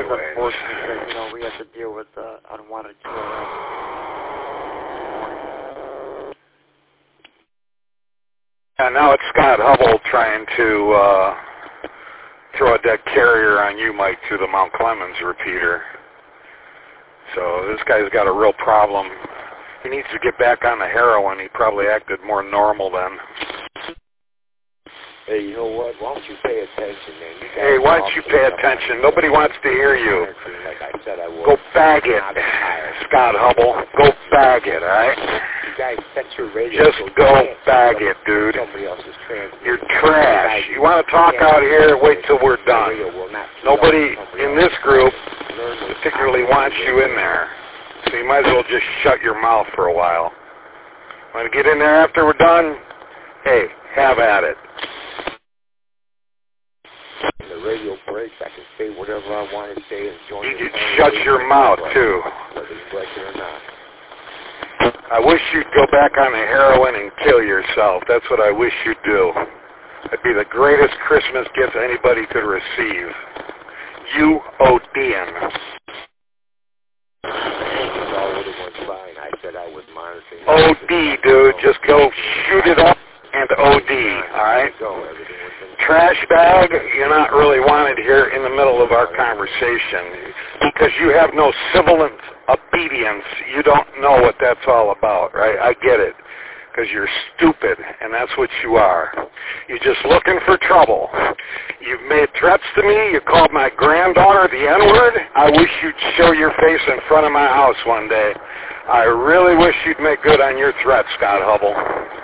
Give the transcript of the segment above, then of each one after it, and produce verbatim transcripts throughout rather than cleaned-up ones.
is unfortunate that, you know, we have to deal with uh, unwanted Q R S. And now it's Scott Hubble trying to uh, throw a dead carrier on you, Mike, through the Mount Clemens repeater. So this guy's got a real problem. He needs to get back on the heroin. He probably acted more normal then. Hey, you know what? Why don't you pay attention, man? You hey, why don't you pay attention? Nobody wants to hear you. Like I said I would. Go bag it, Scott Hubble. Go bag it, all right? You guys set your radio. Just go bag it, dude. Somebody else's You're trash. You want to talk out here? Wait till we're done. Nobody in this group particularly wants you in there. So you might as well just shut your mouth for a while. Want to get in there after we're done? Hey, have at it. In the radio breaks, I can say whatever I want to say and join you. You shut your mouth, too. Whether you like it or not. I wish you'd go back on the heroin and kill yourself. That's what I wish you'd do. That'd be the greatest Christmas gift anybody could receive. You ODing. I said I was monitoring. O D, dude. Just go shoot it up and O D, all right? Trash bag, you're not really wanted here in the middle of our conversation because you have no civil obedience. You don't know what that's all about, right? I get it because you're stupid, and that's what you are. You're just looking for trouble. You've made threats to me. You called my granddaughter the N-word. I wish you'd show your face in front of my house one day. I really wish you'd make good on your threat, Scott Hubble.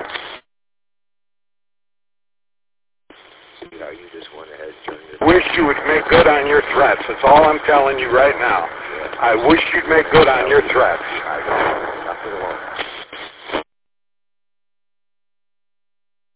Yeah, you just went ahead and turned it. Wish you would make good on your threats. That's all I'm telling you right now. I wish you'd make good on your threats.